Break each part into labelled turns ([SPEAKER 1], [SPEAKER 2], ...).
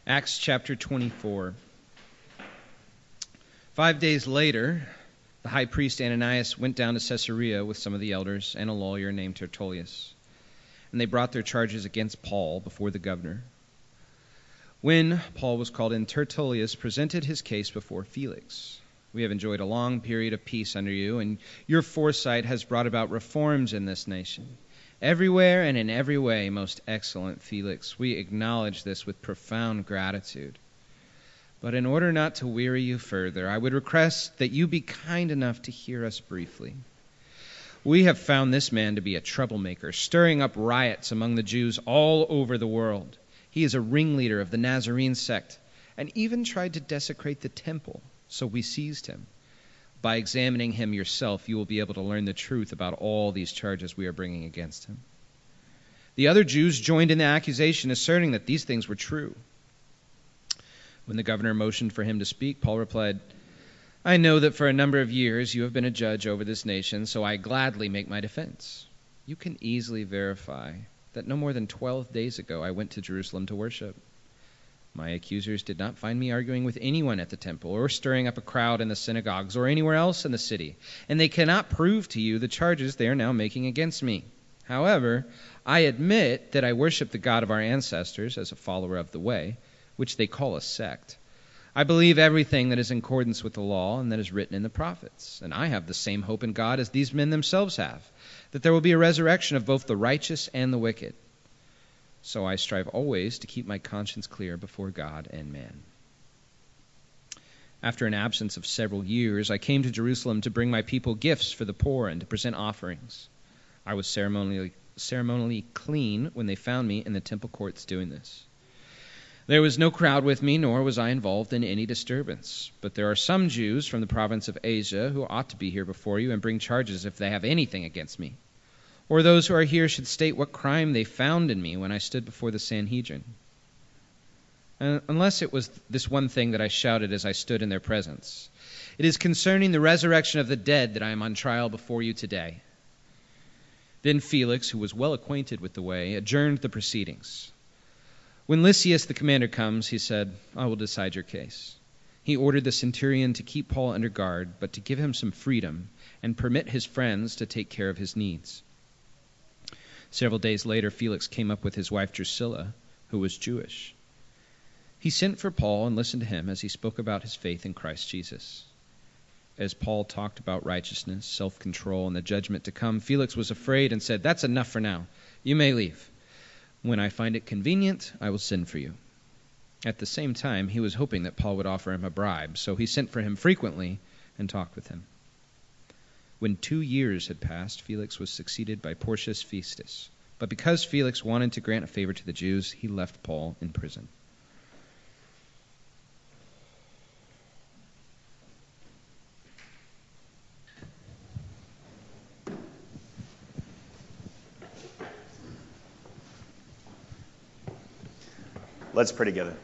[SPEAKER 1] Acts chapter 24. 5 days later, the high priest Ananias went down to Caesarea with some of the elders and a lawyer named Tertullus, and they brought their charges against Paul before the governor. When Paul was called in, Tertullus presented his case before Felix. We have enjoyed a long period of peace under you, and your foresight has brought about reforms in this nation. Everywhere and in every way, most excellent Felix, we acknowledge this with profound gratitude. But in order not to weary you further, I would request that you be kind enough to hear us briefly. We have found this man to be a troublemaker, stirring up riots among the Jews all over the world. He is a ringleader of the Nazarene sect, and even tried to desecrate the temple, so we seized him. By examining him yourself, you will be able to learn the truth about all these charges we are bringing against him. The other Jews joined in the accusation, asserting that these things were true. When the governor motioned for him to speak, Paul replied, I know that for a number of years you have been a judge over this nation, so I gladly make my defense. You can easily verify that no more than 12 days ago I went to Jerusalem to worship. My accusers did not find me arguing with anyone at the temple or stirring up a crowd in the synagogues or anywhere else in the city, and they cannot prove to you the charges they are now making against me. However, I admit that I worship the God of our ancestors as a follower of the way, which they call a sect. I believe everything that is in accordance with the law and that is written in the prophets, and I have the same hope in God as these men themselves have, that there will be a resurrection of both the righteous and the wicked. So I strive always to keep my conscience clear before God and man. After an absence of several years, I came to Jerusalem to bring my people gifts for the poor and to present offerings. I was ceremonially clean when they found me in the temple courts doing this. There was no crowd with me, nor was I involved in any disturbance. But there are some Jews from the province of Asia who ought to be here before you and bring charges if they have anything against me. Or those who are here should state what crime they found in me when I stood before the Sanhedrin. Unless it was this one thing that I shouted as I stood in their presence. It is concerning the resurrection of the dead that I am on trial before you today. Then Felix, who was well acquainted with the way, adjourned the proceedings. When Lysias the commander comes, he said, I will decide your case. He ordered the centurion to keep Paul under guard, but to give him some freedom and permit his friends to take care of his needs. Several days later, Felix came up with his wife Drusilla, who was Jewish. He sent for Paul and listened to him as he spoke about his faith in Christ Jesus. As Paul talked about righteousness, self-control, and the judgment to come, Felix was afraid and said, That's enough for now. You may leave. When I find it convenient, I will send for you. At the same time, he was hoping that Paul would offer him a bribe, so he sent for him frequently and talked with him. When 2 years had passed, Felix was succeeded by Porcius Festus. But because Felix wanted to grant a favor to the Jews, he left Paul in prison.
[SPEAKER 2] Let's pray together.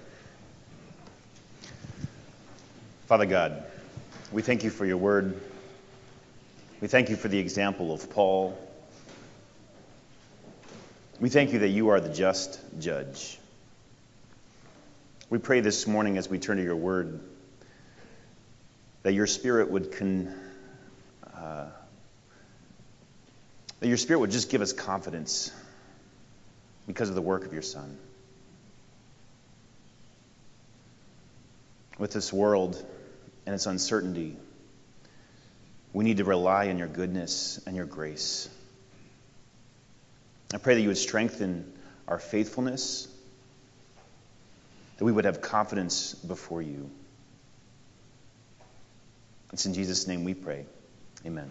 [SPEAKER 2] Father God, we thank you for your word. We thank you for the example of Paul. We thank you that you are the just judge. We pray this morning as we turn to your word that your Spirit would just give us confidence because of the work of your Son. With this world and its uncertainty, we need to rely on your goodness and your grace. I pray that you would strengthen our faithfulness, that we would have confidence before you. It's in Jesus' name we pray. Amen.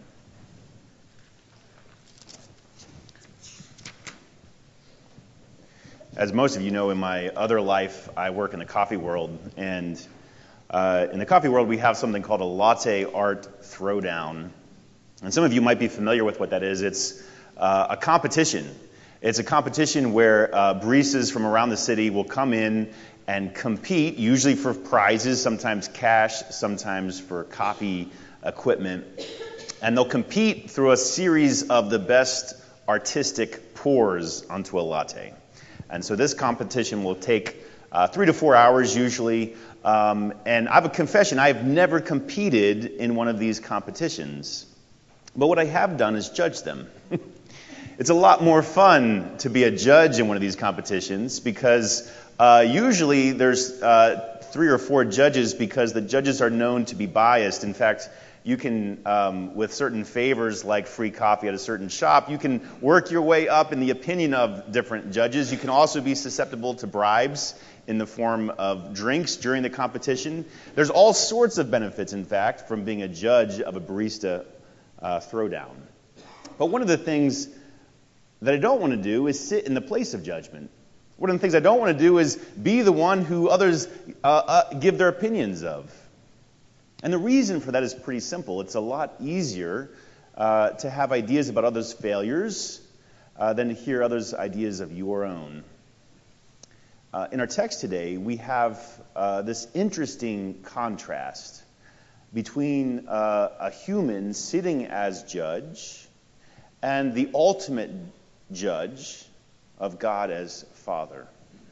[SPEAKER 2] As most of you know, in my other life, I work in the coffee world, and in the coffee world, we have something called a latte art throwdown. And some of you might be familiar with what that is. It's a competition. It's a competition where baristas from around the city will come in and compete, usually for prizes, sometimes cash, sometimes for coffee equipment. And they'll compete through a series of the best artistic pours onto a latte. And so this competition will take 3 to 4 hours usually. And I have a confession, I have never competed in one of these competitions. But what I have done is judge them. It's a lot more fun to be a judge in one of these competitions because usually there's 3 or 4 judges because the judges are known to be biased. In fact, you can, with certain favors like free coffee at a certain shop, you can work your way up in the opinion of different judges. You can also be susceptible to bribes in the form of drinks during the competition. There's all sorts of benefits, in fact, from being a judge of a barista throwdown. But one of the things that I don't want to do is sit in the place of judgment. One of the things I don't want to do is be the one who others give their opinions of. And the reason for that is pretty simple. It's a lot easier to have ideas about others' failures than to hear others' ideas of your own. In our text today, we have this interesting contrast between a human sitting as judge and the ultimate judge of God as Father.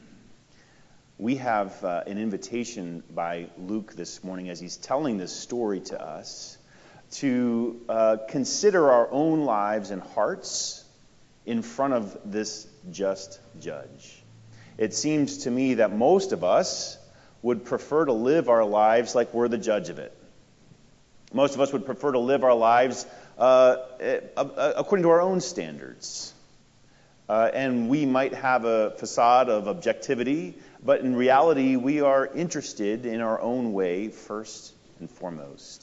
[SPEAKER 2] We have an invitation by Luke this morning as he's telling this story to us to consider our own lives and hearts in front of this just judge. It seems to me that most of us would prefer to live our lives like we're the judge of it. Most of us would prefer to live our lives according to our own standards. And we might have a facade of objectivity, but in reality, we are interested in our own way first and foremost.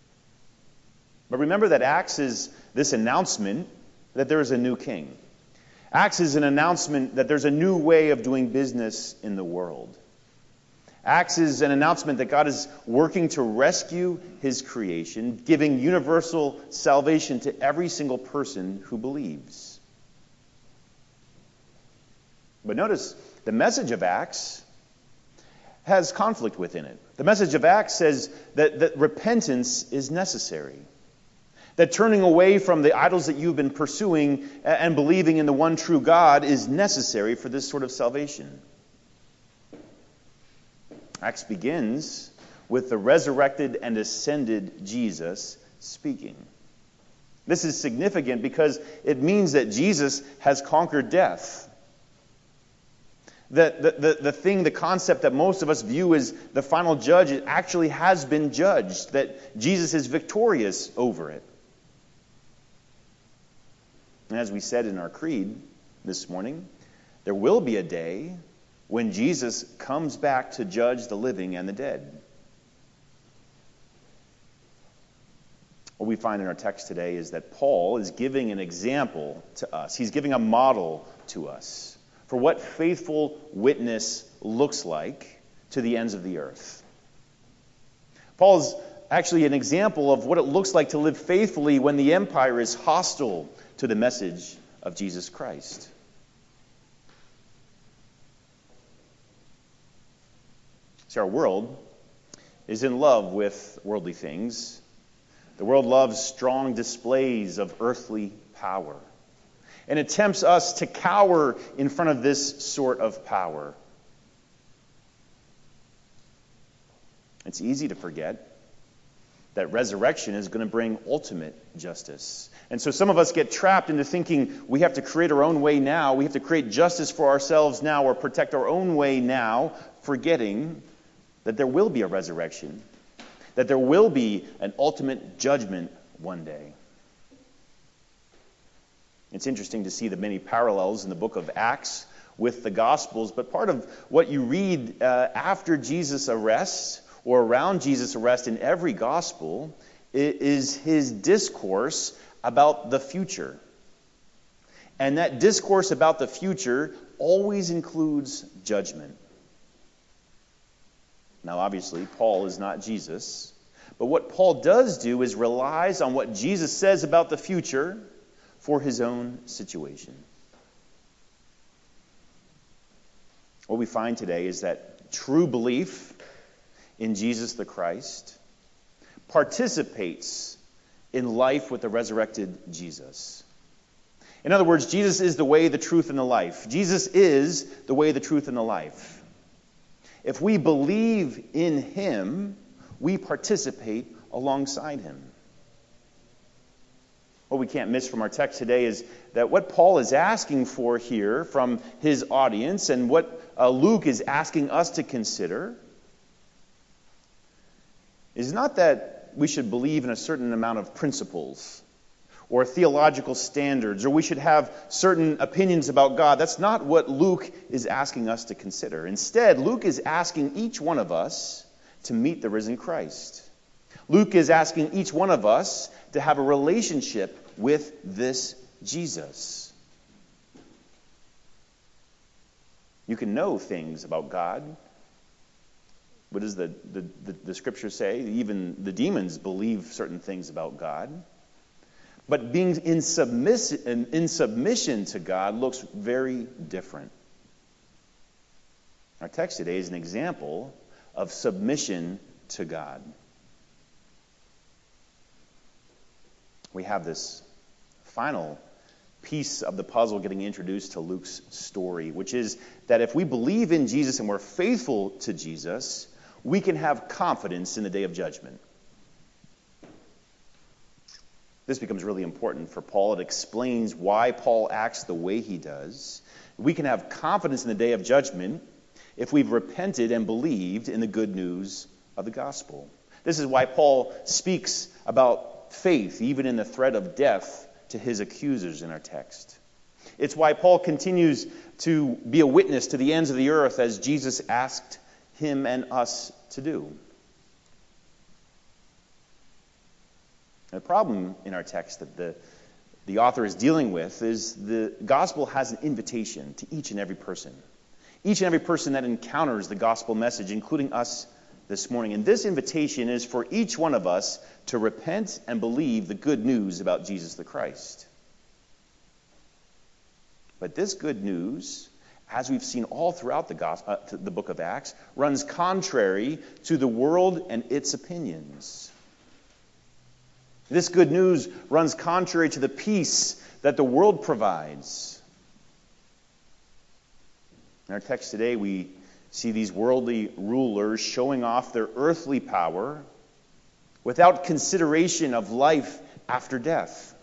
[SPEAKER 2] But remember that Acts is this announcement that there is a new king. Acts is an announcement that there's a new way of doing business in the world. Acts is an announcement that God is working to rescue his creation, giving universal salvation to every single person who believes. But notice, the message of Acts has conflict within it. The message of Acts says that repentance is necessary. That turning away from the idols that you've been pursuing and believing in the one true God is necessary for this sort of salvation. Acts begins with the resurrected and ascended Jesus speaking. This is significant because it means that Jesus has conquered death. The concept that most of us view as the final judge, it actually has been judged, that Jesus is victorious over it. And as we said in our creed this morning, there will be a day when Jesus comes back to judge the living and the dead. What we find in our text today is that Paul is giving an example to us. He's giving a model to us for what faithful witness looks like to the ends of the earth. Paul's actually an example of what it looks like to live faithfully when the empire is hostile to the message of Jesus Christ. See, our world is in love with worldly things. The world loves strong displays of earthly power. And it tempts us to cower in front of this sort of power. It's easy to forget that resurrection is going to bring ultimate justice. And so some of us get trapped into thinking we have to create our own way now, we have to create justice for ourselves now, or protect our own way now, forgetting that there will be a resurrection, that there will be an ultimate judgment one day. It's interesting to see the many parallels in the book of Acts with the Gospels, but part of what you read after Jesus' arrest, or around Jesus' arrest in every Gospel, is his discourse about the future. And that discourse about the future always includes judgment. Now, obviously, Paul is not Jesus, but what Paul does do is relies on what Jesus says about the future for his own situation. What we find today is that true belief in Jesus the Christ participates in life with the resurrected Jesus. In other words, Jesus is the way, the truth, and the life. Jesus is the way, the truth, and the life. If we believe in him, we participate alongside him. What we can't miss from our text today is that what Paul is asking for here from his audience and what Luke is asking us to consider is not that we should believe in a certain amount of principles or theological standards, or we should have certain opinions about God. That's not what Luke is asking us to consider. Instead, Luke is asking each one of us to meet the risen Christ. Luke is asking each one of us to have a relationship with this Jesus. You can know things about God. What does the scripture say? Even the demons believe certain things about God. But being in submission to God looks very different. Our text today is an example of submission to God. We have this final piece of the puzzle getting introduced to Luke's story, which is that if we believe in Jesus and we're faithful to Jesus, we can have confidence in the day of judgment. This becomes really important for Paul. It explains why Paul acts the way he does. We can have confidence in the day of judgment if we've repented and believed in the good news of the gospel. This is why Paul speaks about faith, even in the threat of death, to his accusers in our text. It's why Paul continues to be a witness to the ends of the earth as Jesus asked him and us to do. The problem in our text that the author is dealing with is the gospel has an invitation to each and every person. Each and every person that encounters the gospel message, including us this morning. And this invitation is for each one of us to repent and believe the good news about Jesus the Christ. But this good news, as we've seen all throughout the book of Acts, runs contrary to the world and its opinions. This good news runs contrary to the peace that the world provides. In our text today, we see these worldly rulers showing off their earthly power without consideration of life after death.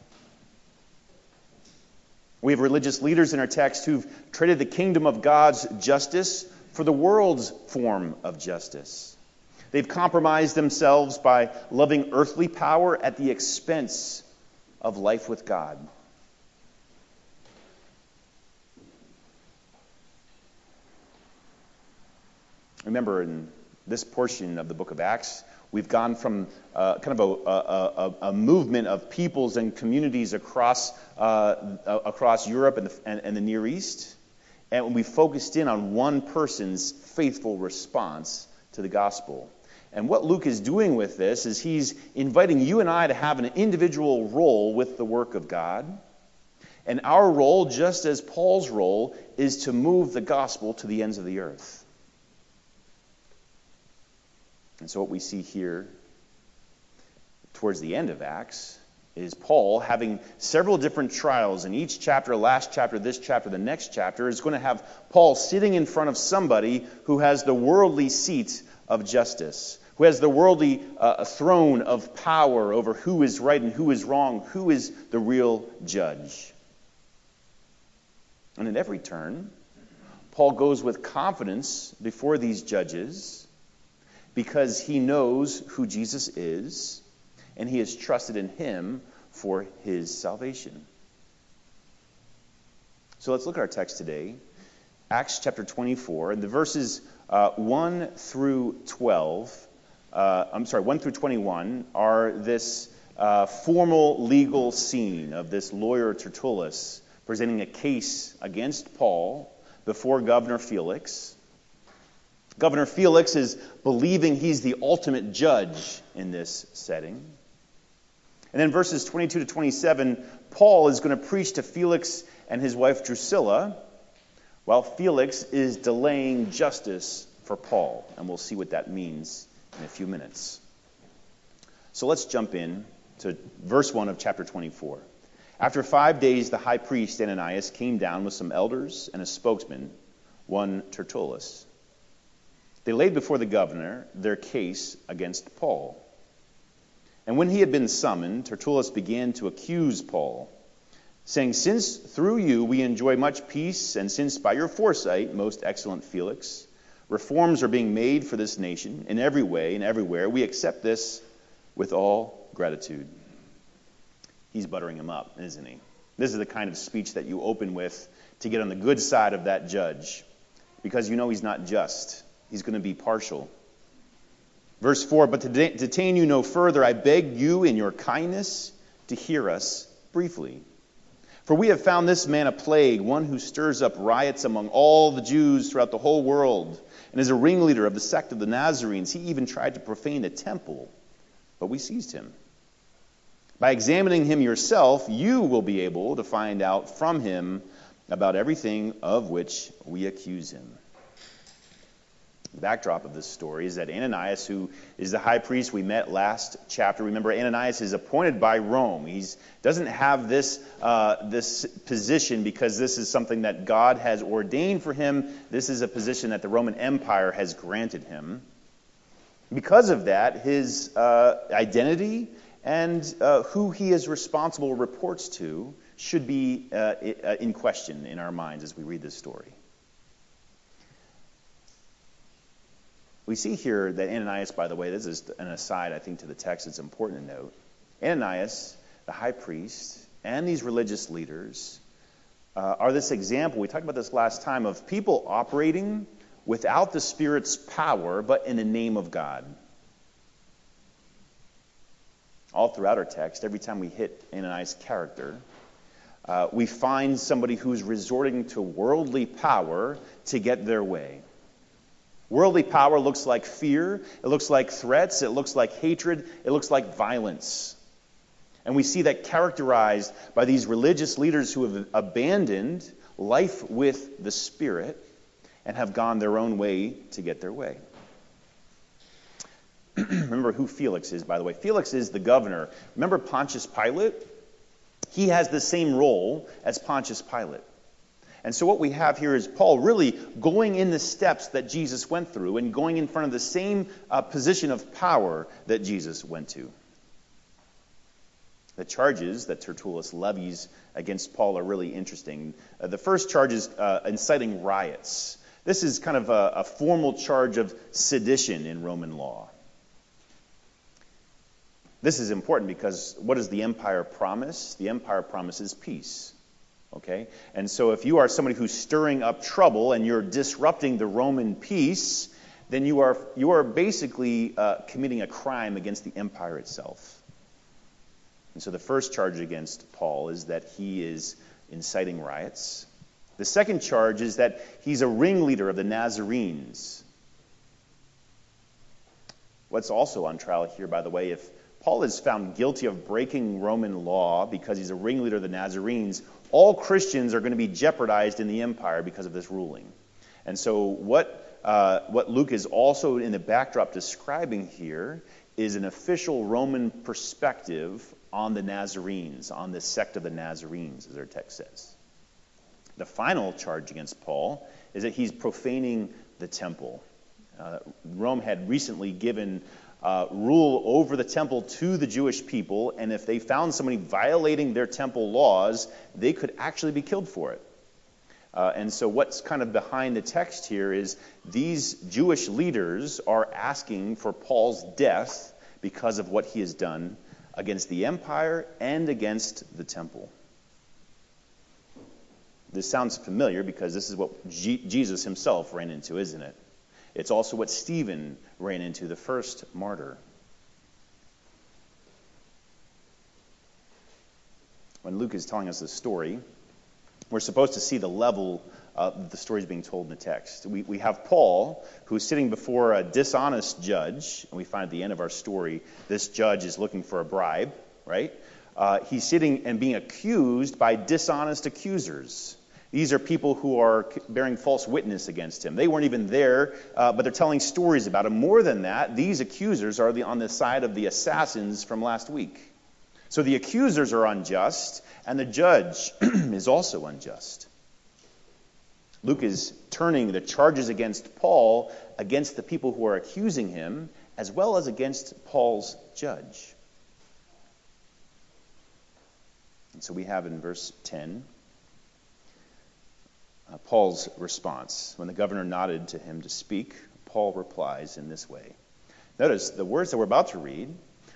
[SPEAKER 2] We have religious leaders in our text who've traded the kingdom of God's justice for the world's form of justice. They've compromised themselves by loving earthly power at the expense of life with God. Remember, in this portion of the book of Acts, we've gone from kind of a movement of peoples and communities across Europe and the Near East, and we focused in on one person's faithful response to the gospel. And what Luke is doing with this is he's inviting you and I to have an individual role with the work of God. And our role, just as Paul's role, is to move the gospel to the ends of the earth. And so what we see here towards the end of Acts is Paul having several different trials. In each chapter, last chapter, this chapter, the next chapter, is going to have Paul sitting in front of somebody who has the worldly seat of justice, who has the worldly throne of power over who is right and who is wrong, who is the real judge. And at every turn, Paul goes with confidence before these judges because he knows who Jesus is and he has trusted in him for his salvation. So let's look at our text today, Acts chapter 24, and the verses 1 through 21 are this formal legal scene of this lawyer Tertullus presenting a case against Paul before Governor Felix. Governor Felix is believing he's the ultimate judge in this setting. And then verses 22 to 27, Paul is going to preach to Felix and his wife Drusilla, while Felix is delaying justice for Paul. And we'll see what that means in a few minutes. So let's jump in to verse 1 of chapter 24. After 5 days, the high priest Ananias came down with some elders and a spokesman, one Tertullus. they laid before the governor their case against Paul. And when he had been summoned, Tertullus began to accuse Paul, saying, "Since through you we enjoy much peace, and since by your foresight, most excellent Felix, reforms are being made for this nation in every way and everywhere, we accept this with all gratitude." He's buttering him up, isn't he? This is the kind of speech that you open with to get on the good side of that judge, because you know he's not just. He's going to be partial. Verse 4, "But to detain you no further, I beg you in your kindness to hear us briefly. For we have found this man a plague, one who stirs up riots among all the Jews throughout the whole world, and is a ringleader of the sect of the Nazarenes. He even tried to profane the temple, but we seized him. By examining him yourself, you will be able to find out from him about everything of which we accuse him." The backdrop of this story is that Ananias, who is the high priest we met last chapter, remember Ananias is appointed by Rome. He doesn't have this position because this is something that God has ordained for him. This is a position that the Roman Empire has granted him. Because of that, his identity and who he is responsible reports to should be in question in our minds as we read this story. We see here that Ananias, by the way, this is an aside, I think, to the text it's important to note. Ananias, the high priest, and these religious leaders are this example, we talked about this last time, of people operating without the Spirit's power, but in the name of God. All throughout our text, every time we hit Ananias' character, we find somebody who's resorting to worldly power to get their way. Worldly power looks like fear, it looks like threats, it looks like hatred, it looks like violence. And we see that characterized by these religious leaders who have abandoned life with the Spirit and have gone their own way to get their way. Remember who Felix is, by the way. Felix is the governor. Remember Pontius Pilate? He has the same role as Pontius Pilate. And so what we have here is Paul really going in the steps that Jesus went through and going in front of the same position of power that Jesus went to. The charges that Tertullus levies against Paul are really interesting. The first charge is inciting riots. This is kind of a formal charge of sedition in Roman law. This is important because what does the empire promise? The empire promises peace. Okay? And so if you are somebody who's stirring up trouble and you're disrupting the Roman peace, then you are basically committing a crime against the empire itself. And so the first charge against Paul is that he is inciting riots. The second charge is that he's a ringleader of the Nazarenes. What's also on trial here, by the way, if Paul is found guilty of breaking Roman law because he's a ringleader of the Nazarenes, all Christians are going to be jeopardized in the empire because of this ruling. And so what Luke is also in the backdrop describing here is an official Roman perspective on the Nazarenes, on the sect of the Nazarenes, as our text says. The final charge against Paul is that he's profaning the temple. Rome had recently given rule over the temple to the Jewish people, and if they found somebody violating their temple laws, they could actually be killed for it. And so what's kind of behind the text here is these Jewish leaders are asking for Paul's death because of what he has done against the empire and against the temple. This sounds familiar because this is what Jesus himself ran into, isn't it? It's also what Stephen ran into, the first martyr. When Luke is telling us this story, we're supposed to see the level the story is being told in the text. We have Paul, who's sitting before a dishonest judge, and we find at the end of our story, this judge is looking for a bribe, right? He's sitting and being accused by dishonest accusers. These are people who are bearing false witness against him. They weren't even there, but they're telling stories about him. More than that, these accusers are on the side of the assassins from last week. So the accusers are unjust, and the judge is also unjust. Luke is turning the charges against Paul against the people who are accusing him, as well as against Paul's judge. And so we have in verse 10 Paul's response. When the governor nodded to him to speak, Paul replies in this way. Notice the words that we're about to read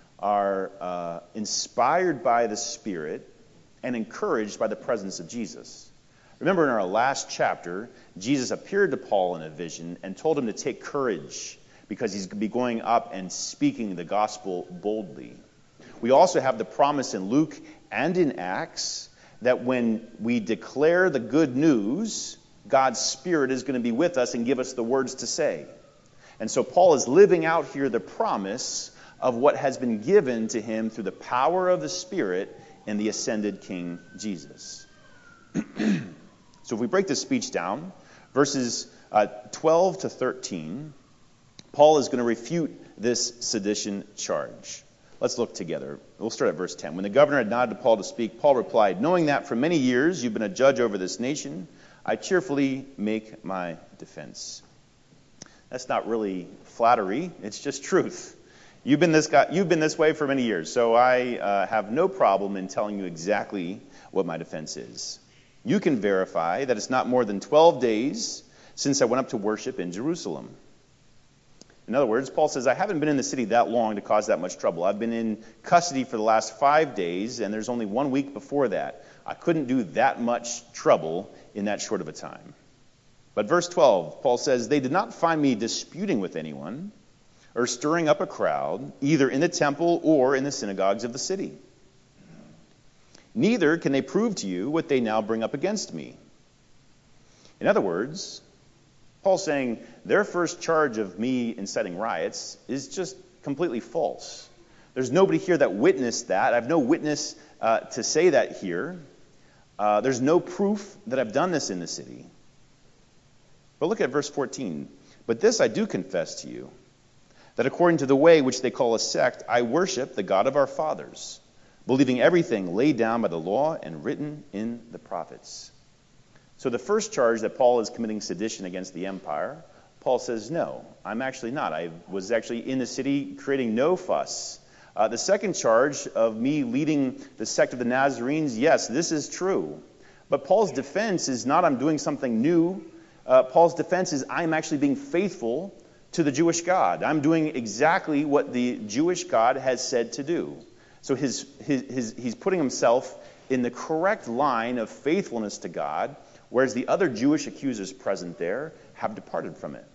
[SPEAKER 2] are inspired by the Spirit and encouraged by the presence of Jesus. Remember in our last chapter, Jesus appeared to Paul in a vision and told him to take courage because he's going to be going up and speaking the gospel boldly. We also have the promise in Luke and in Acts that when we declare the good news, God's Spirit is going to be with us and give us the words to say. And so Paul is living out here the promise of what has been given to him through the power of the Spirit in the ascended King Jesus. So if we break this speech down, verses 12 to 13, Paul is going to refute this sedition charge. Let's look together. We'll start at verse 10. When the governor had nodded to Paul to speak, Paul replied, "Knowing that for many years you've been a judge over this nation, I cheerfully make my defense." That's not really flattery. It's just truth. You've been this way for many years, so I have no problem in telling you exactly what my defense is. You can verify that it's not more than 12 days since I went up to worship in Jerusalem. In other words, Paul says, I haven't been in the city that long to cause that much trouble. I've been in custody for the last 5 days, and there's only 1 week before that. I couldn't do that much trouble in that short of a time. But verse 12, Paul says, they did not find me disputing with anyone or stirring up a crowd, either in the temple or in the synagogues of the city. Neither can they prove to you what they now bring up against me. In other words, Paul's saying their first charge of me inciting riots is just completely false. There's nobody here that witnessed that. I have no witness to say that here. There's no proof that I've done this in the city. But look at verse 14. But this I do confess to you, that according to the way which they call a sect, I worship the God of our fathers, believing everything laid down by the law and written in the prophets. So the first charge that Paul is committing sedition against the empire, Paul says, no, I'm actually not. I was actually in the city creating no fuss. The second charge of me leading the sect of the Nazarenes, yes, this is true. But Paul's defense is not I'm doing something new. Paul's defense is I'm actually being faithful to the Jewish God. I'm doing exactly what the Jewish God has said to do. So he's putting himself in the correct line of faithfulness to God, whereas the other Jewish accusers present there have departed from it.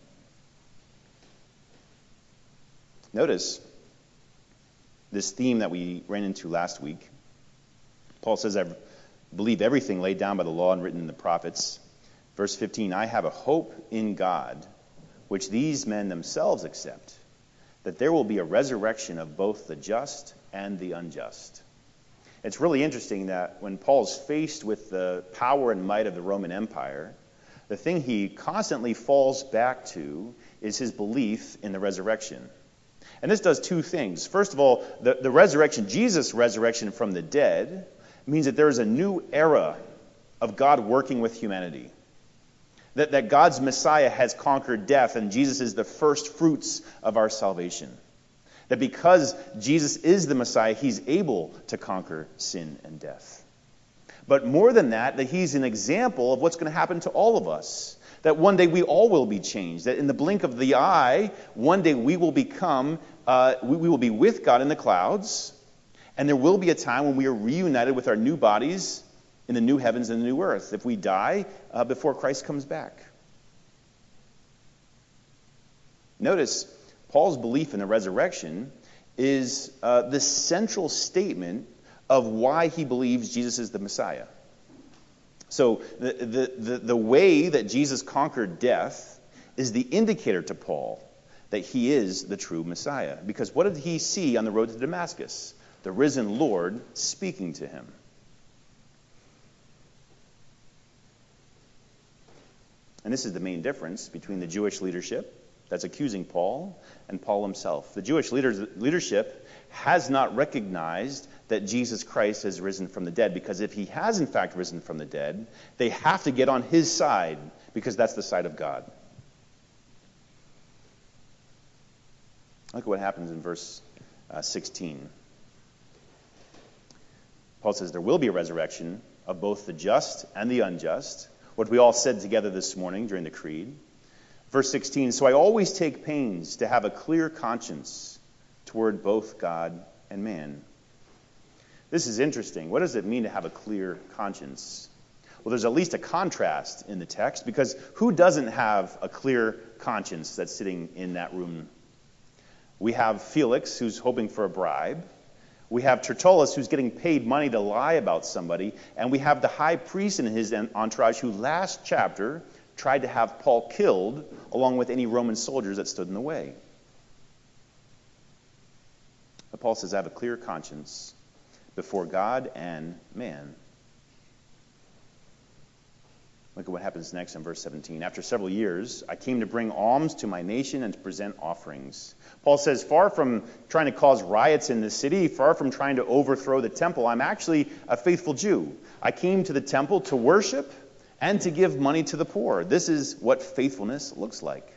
[SPEAKER 2] Notice this theme that we ran into last week. Paul says, I believe everything laid down by the law and written in the prophets. Verse 15, I have a hope in God, which these men themselves accept, that there will be a resurrection of both the just and the unjust. It's really interesting that when Paul's faced with the power and might of the Roman Empire, the thing he constantly falls back to is his belief in the resurrection. And this does two things. First of all, the resurrection, Jesus' resurrection from the dead, means that there is a new era of God working with humanity. That God's Messiah has conquered death, and Jesus is the first fruits of our salvation. That because Jesus is the Messiah, he's able to conquer sin and death. But more than that he's an example of what's going to happen to all of us. That one day we all will be changed. That in the blink of the eye, one day we will become, we will be with God in the clouds. And there will be a time when we are reunited with our new bodies in the new heavens and the new earth, if we die before Christ comes back. Notice, Paul's belief in the resurrection is the central statement of why he believes Jesus is the Messiah. So the way that Jesus conquered death is the indicator to Paul that he is the true Messiah. Because what did he see on the road to Damascus? The risen Lord speaking to him. And this is the main difference between the Jewish leadership that's accusing Paul and Paul himself. The Jewish leadership has not recognized that Jesus Christ has risen from the dead, because if he has in fact risen from the dead, they have to get on his side, because that's the side of God. Look at what happens in verse 16. Paul says, there will be a resurrection of both the just and the unjust, what we all said together this morning during the Creed. Verse 16, so I always take pains to have a clear conscience toward both God and man. This is interesting. What does it mean to have a clear conscience? Well, there's at least a contrast in the text, because who doesn't have a clear conscience that's sitting in that room? We have Felix, who's hoping for a bribe. We have Tertullus, who's getting paid money to lie about somebody. And we have the high priest and his entourage, who last chapter tried to have Paul killed, along with any Roman soldiers that stood in the way. But Paul says, I have a clear conscience before God and man. Look at what happens next in verse 17. After several years, I came to bring alms to my nation and to present offerings. Paul says, far from trying to cause riots in the city, far from trying to overthrow the temple, I'm actually a faithful Jew. I came to the temple to worship and to give money to the poor. This is what faithfulness looks like.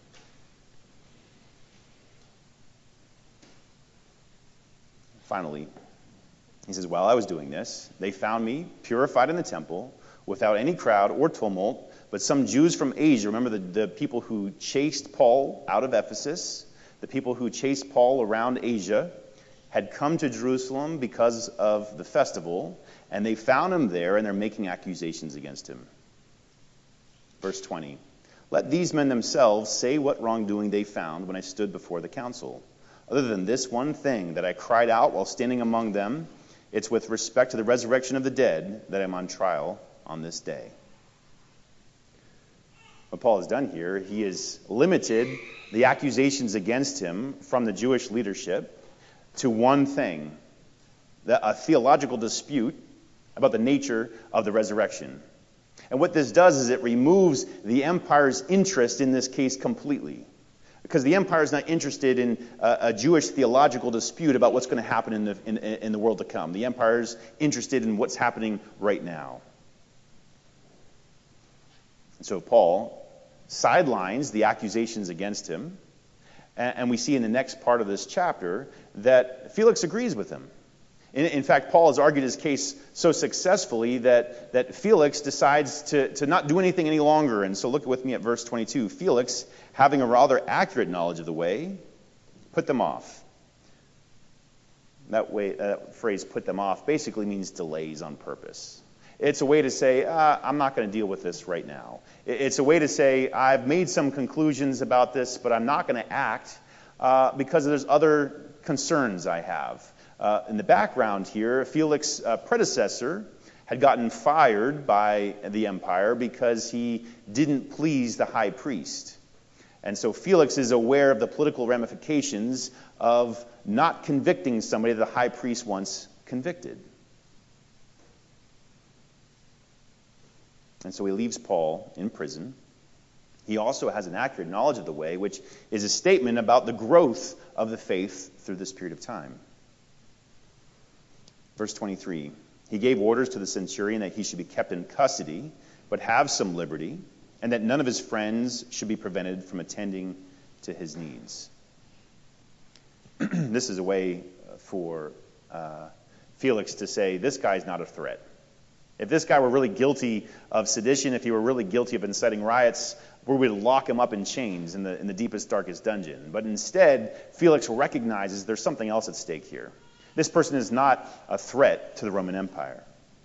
[SPEAKER 2] Finally, he says, while I was doing this, they found me purified in the temple, without any crowd or tumult, but some Jews from Asia, remember the people who chased Paul out of Ephesus, the people who chased Paul around Asia, had come to Jerusalem because of the festival, and they found him there, and they're making accusations against him. Verse 20, let these men themselves say what wrongdoing they found when I stood before the council. Other than this one thing that I cried out while standing among them, it's with respect to the resurrection of the dead that I'm on trial on this day. What Paul has done here, he has limited the accusations against him from the Jewish leadership to one thing, a theological dispute about the nature of the resurrection. And what this does is it removes the empire's interest in this case completely. Because the empire is not interested in a Jewish theological dispute about what's going to happen in the world to come. The empire is interested in what's happening right now. And so Paul sidelines the accusations against him, and we see in the next part of this chapter that Felix agrees with him. In fact, Paul has argued his case so successfully that Felix decides to not do anything any longer. And so look with me at verse 22. Felix, having a rather accurate knowledge of the way, put them off. That phrase, put them off, basically means delays on purpose. It's a way to say, I'm not going to deal with this right now. It's a way to say, I've made some conclusions about this, but I'm not going to act because there's other concerns I have. In the background here, Felix's predecessor had gotten fired by the empire because he didn't please the high priest. And so Felix is aware of the political ramifications of not convicting somebody the high priest once convicted. And so he leaves Paul in prison. He also has an accurate knowledge of the way, which is a statement about the growth of the faith through this period of time. Verse 23, he gave orders to the centurion that he should be kept in custody, but have some liberty, and that none of his friends should be prevented from attending to his needs. This is a way for Felix to say, this guy's not a threat. If this guy were really guilty of sedition, if he were really guilty of inciting riots, we would lock him up in chains in the deepest, darkest dungeon. But instead, Felix recognizes there's something else at stake here. This person is not a threat to the Roman Empire.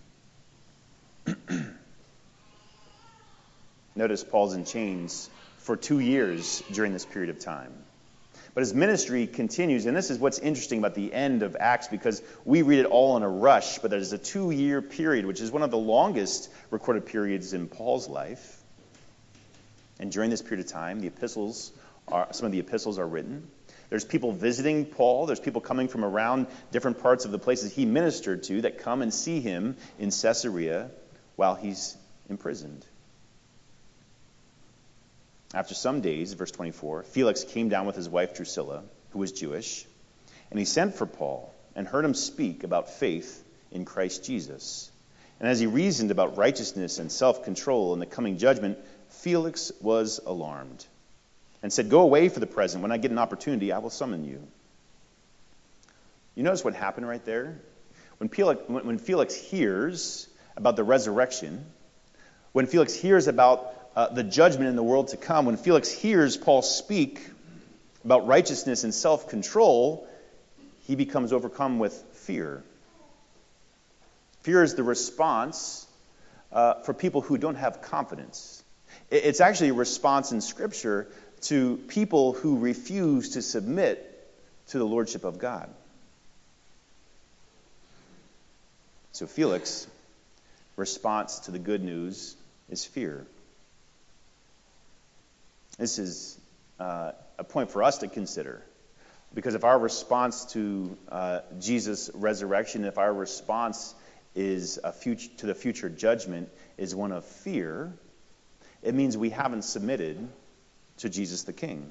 [SPEAKER 2] Notice Paul's in chains for 2 years during this period of time. But his ministry continues, and this is what's interesting about the end of Acts, because we read it all in a rush, but there's a 2-year period, which is one of the longest recorded periods in Paul's life. And during this period of time, some of the epistles are written. There's people visiting Paul. There's people coming from around different parts of the places he ministered to that come and see him in Caesarea while he's imprisoned. After some days, verse 24, Felix came down with his wife Drusilla, who was Jewish, and he sent for Paul and heard him speak about faith in Christ Jesus. And as he reasoned about righteousness and self-control and the coming judgment, Felix was alarmed. and said, "Go away for the present. When I get an opportunity, I will summon you." You notice what happened right there? When Felix hears about the resurrection, when Felix hears about the judgment in the world to come, when Felix hears Paul speak about righteousness and self-control, he becomes overcome with fear. Fear is the response for people who don't have confidence. It's actually a response in Scripture to people who refuse to submit to the lordship of God. So Felix's response to the good news is fear. This is a point for us to consider. Because if our response to Jesus' resurrection, if our response is to the future judgment is one of fear, it means we haven't submitted to Jesus the King.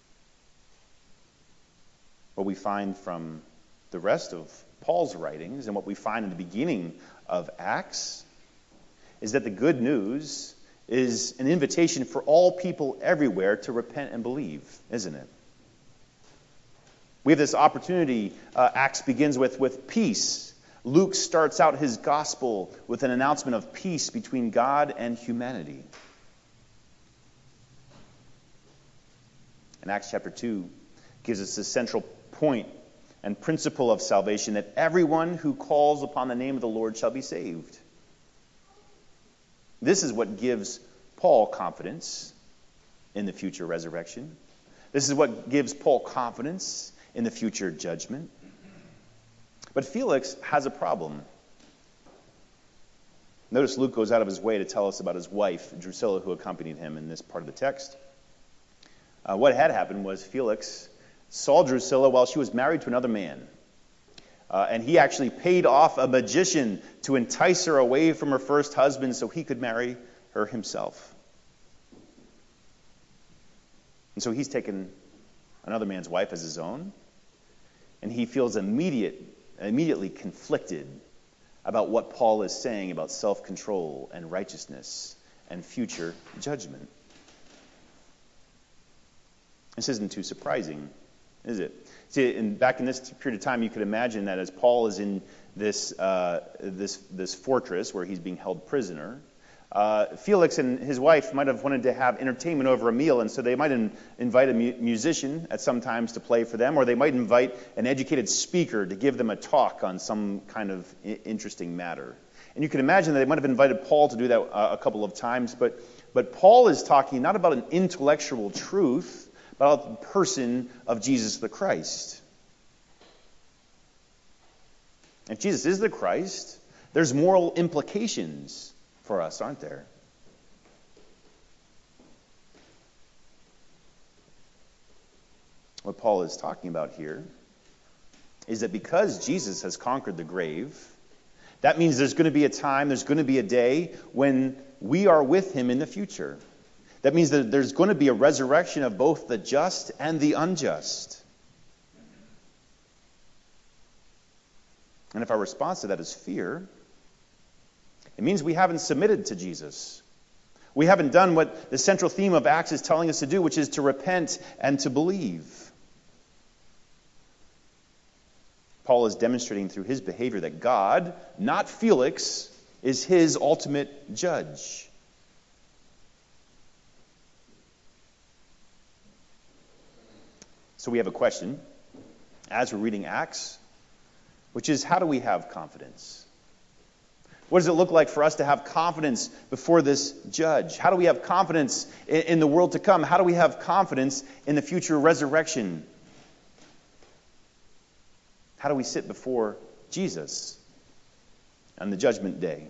[SPEAKER 2] What we find from the rest of Paul's writings and what we find in the beginning of Acts is that the good news is an invitation for all people everywhere to repent and believe, isn't it? We have this opportunity. Acts begins with peace. Luke starts out his gospel with an announcement of peace between God and humanity. And Acts chapter 2 gives us the central point and principle of salvation, that everyone who calls upon the name of the Lord shall be saved. This is what gives Paul confidence in the future resurrection. This is what gives Paul confidence in the future judgment. But Felix has a problem. Notice Luke goes out of his way to tell us about his wife, Drusilla, who accompanied him in this part of the text. What had happened was Felix saw Drusilla while she was married to another man. And he actually paid off a magician to entice her away from her first husband so he could marry her himself. And so he's taken another man's wife as his own. And he feels immediately conflicted about what Paul is saying about self-control and righteousness and future judgment. This isn't too surprising, is it? See, back in this period of time, you could imagine that as Paul is in this fortress where he's being held prisoner, Felix and his wife might have wanted to have entertainment over a meal, and so they might invite a musician at some times to play for them, or they might invite an educated speaker to give them a talk on some kind of interesting matter. And you can imagine that they might have invited Paul to do that a couple of times, but Paul is talking not about an intellectual truth, but about the person of Jesus the Christ. If Jesus is the Christ, there's moral implications for us, aren't there? What Paul is talking about here is that because Jesus has conquered the grave, that means there's going to be a time, there's going to be a day when we are with him in the future. That means that there's going to be a resurrection of both the just and the unjust. And if our response to that is fear, it means we haven't submitted to Jesus. We haven't done what the central theme of Acts is telling us to do, which is to repent and to believe. Paul is demonstrating through his behavior that God, not Felix, is his ultimate judge. So we have a question as we're reading Acts, which is, how do we have confidence? What does it look like for us to have confidence before this judge? How do we have confidence in the world to come? How do we have confidence in the future resurrection? How do we sit before Jesus on the judgment day?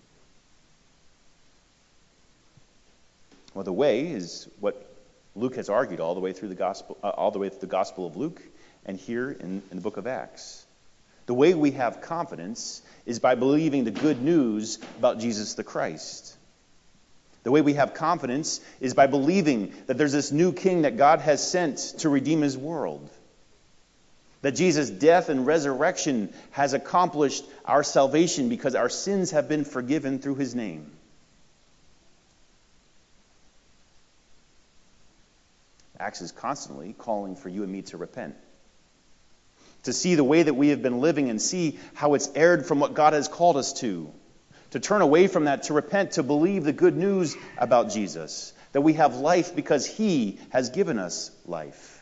[SPEAKER 2] Well, the way is what Luke has argued all the way through the gospel of Luke, and here in the book of Acts. The way we have confidence is by believing the good news about Jesus the Christ. The way we have confidence is by believing that there's this new king that God has sent to redeem his world. That Jesus' death and resurrection has accomplished our salvation because our sins have been forgiven through his name. Acts is constantly calling for you and me to repent. To see the way that we have been living and see how it's erred from what God has called us to. To turn away from that, to repent, to believe the good news about Jesus. That we have life because He has given us life.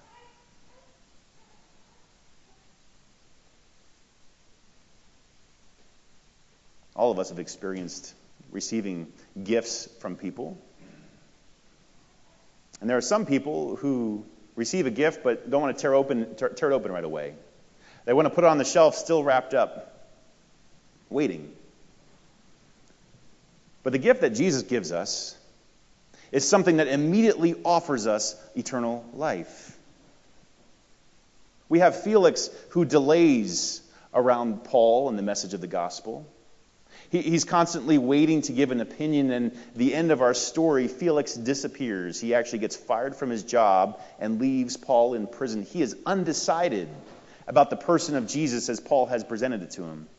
[SPEAKER 2] All of us have experienced receiving gifts from people. And there are some people who receive a gift but don't want to tear it open right away. They want to put it on the shelf still wrapped up, waiting. But the gift that Jesus gives us is something that immediately offers us eternal life. We have Felix who delays around Paul and the message of the gospel. He's constantly waiting to give an opinion, and the end of our story, Felix disappears. He actually gets fired from his job and leaves Paul in prison. He is undecided about the person of Jesus as Paul has presented it to him.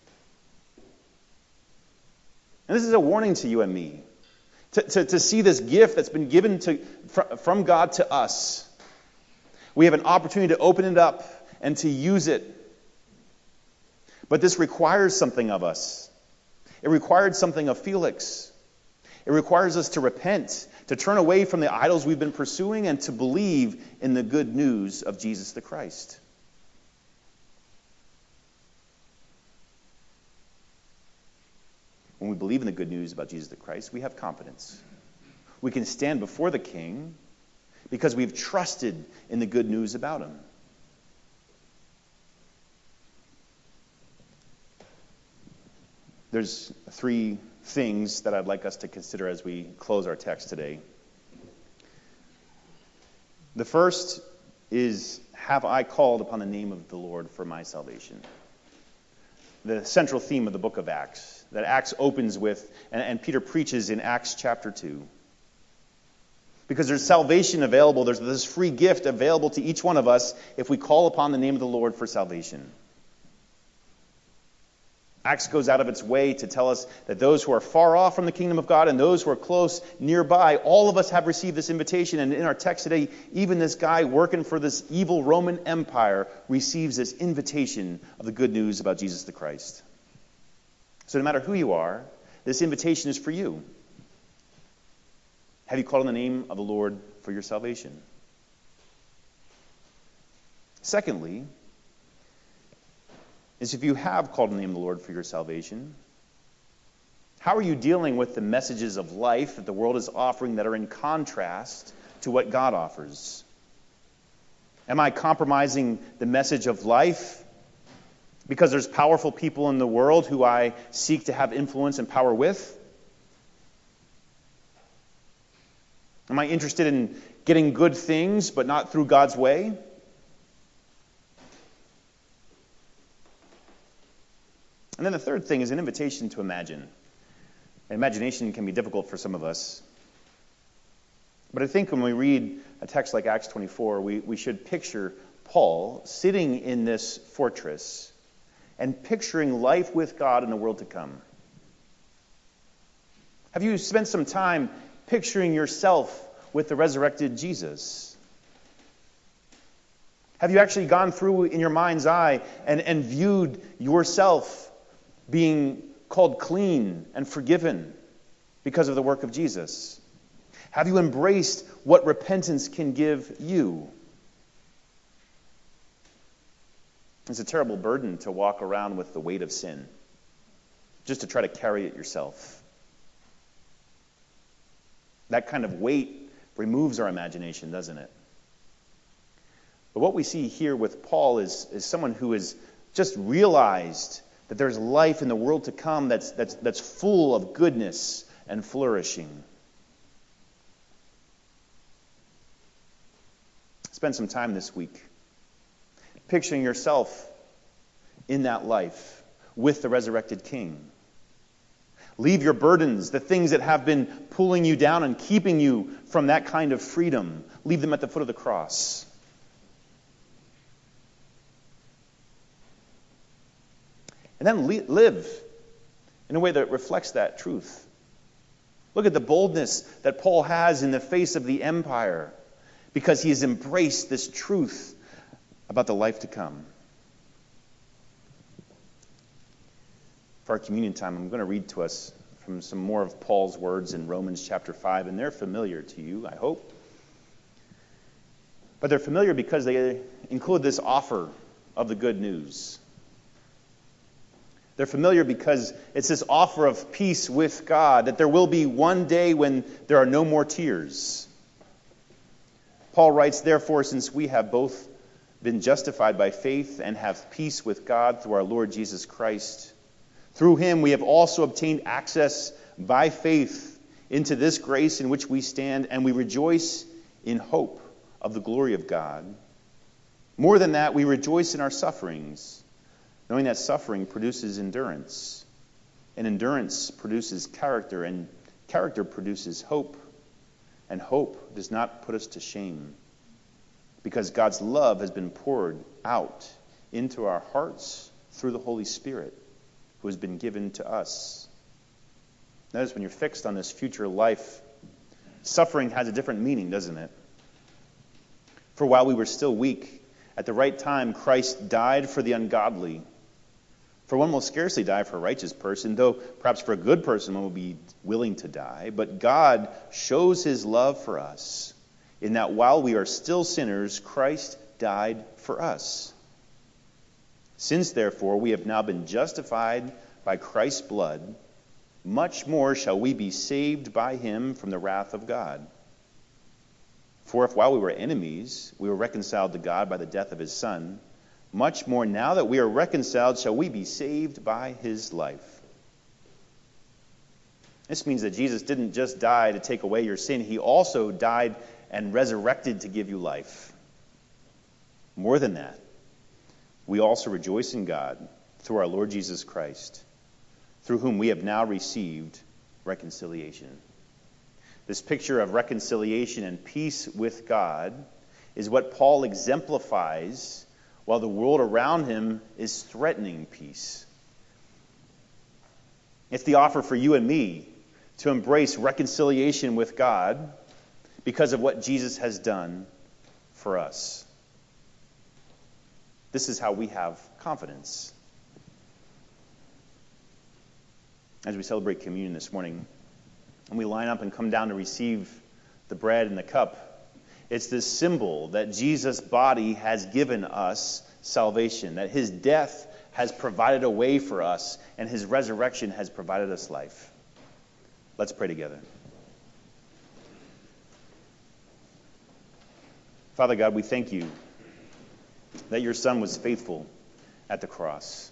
[SPEAKER 2] And this is a warning to you and me. To see this gift that's been given from God to us. We have an opportunity to open it up and to use it. But this requires something of us. It required something of Felix. It requires us to repent, to turn away from the idols we've been pursuing, and to believe in the good news of Jesus the Christ. When we believe in the good news about Jesus the Christ, we have confidence. We can stand before the King because we've trusted in the good news about Him. There's 3 things that I'd like us to consider as we close our text today. The first is, have I called upon the name of the Lord for my salvation? The central theme of the book of Acts, that Acts opens with, and Peter preaches in Acts chapter 2. Because there's salvation available, there's this free gift available to each one of us if we call upon the name of the Lord for salvation. Acts goes out of its way to tell us that those who are far off from the kingdom of God and those who are close, nearby, all of us have received this invitation. And in our text today, even this guy working for this evil Roman Empire receives this invitation of the good news about Jesus the Christ. So no matter who you are, this invitation is for you. Have you called on the name of the Lord for your salvation? Secondly, is if you have called on the name of the Lord for your salvation, how are you dealing with the messages of life that the world is offering that are in contrast to what God offers? Am I compromising the message of life because there's powerful people in the world who I seek to have influence and power with? Am I interested in getting good things but not through God's way? And then the third thing is an invitation to imagine. Imagination can be difficult for some of us. But I think when we read a text like Acts 24, we should picture Paul sitting in this fortress and picturing life with God in the world to come. Have you spent some time picturing yourself with the resurrected Jesus? Have you actually gone through in your mind's eye and viewed yourself being called clean and forgiven because of the work of Jesus? Have you embraced what repentance can give you? It's a terrible burden to walk around with the weight of sin, just to try to carry it yourself. That kind of weight removes our imagination, doesn't it? But what we see here with Paul is someone who has just realized that there's life in the world to come that's full of goodness and flourishing. Spend some time this week picturing yourself in that life with the resurrected King. Leave your burdens, the things that have been pulling you down and keeping you from that kind of freedom. Leave them at the foot of the cross. And then live in a way that reflects that truth. Look at the boldness that Paul has in the face of the empire, because he has embraced this truth about the life to come. For our communion time, I'm going to read to us from some more of Paul's words in Romans chapter 5, and they're familiar to you, I hope. But they're familiar because they include this offer of the good news. They're familiar because it's this offer of peace with God, that there will be one day when there are no more tears. Paul writes, "Therefore, since we have both been justified by faith and have peace with God through our Lord Jesus Christ, through him we have also obtained access by faith into this grace in which we stand, and we rejoice in hope of the glory of God. More than that, we rejoice in our sufferings, knowing that suffering produces endurance, and endurance produces character, and character produces hope, and hope does not put us to shame, because God's love has been poured out into our hearts through the Holy Spirit, who has been given to us." Notice when you're fixed on this future life, suffering has a different meaning, doesn't it? For while we were still weak, at the right time Christ died for the ungodly. For one will scarcely die for a righteous person, though perhaps for a good person one will be willing to die. But God shows his love for us, in that while we are still sinners, Christ died for us. Since, therefore, we have now been justified by Christ's blood, much more shall we be saved by him from the wrath of God. For if while we were enemies, we were reconciled to God by the death of his Son, much more now that we are reconciled shall we be saved by his life. This means that Jesus didn't just die to take away your sin, he also died and resurrected to give you life. More than that, we also rejoice in God through our Lord Jesus Christ, through whom we have now received reconciliation. This picture of reconciliation and peace with God is what Paul exemplifies while the world around him is threatening peace. It's the offer for you and me to embrace reconciliation with God because of what Jesus has done for us. This is how we have confidence. As we celebrate communion this morning, and we line up and come down to receive the bread and the cup, it's this symbol that Jesus' body has given us salvation, that his death has provided a way for us, and his resurrection has provided us life. Let's pray together. Father God, we thank you that your Son was faithful at the cross.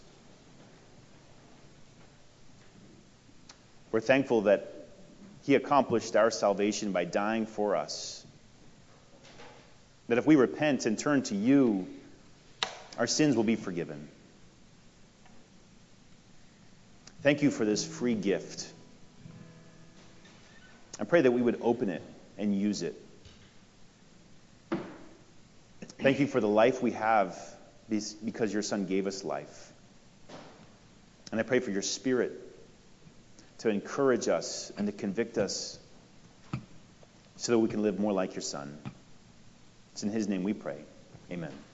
[SPEAKER 2] We're thankful that he accomplished our salvation by dying for us. That if we repent and turn to you, our sins will be forgiven. Thank you for this free gift. I pray that we would open it and use it. Thank you for the life we have because your Son gave us life. And I pray for your Spirit to encourage us and to convict us so that we can live more like your Son. It's in his name we pray. Amen.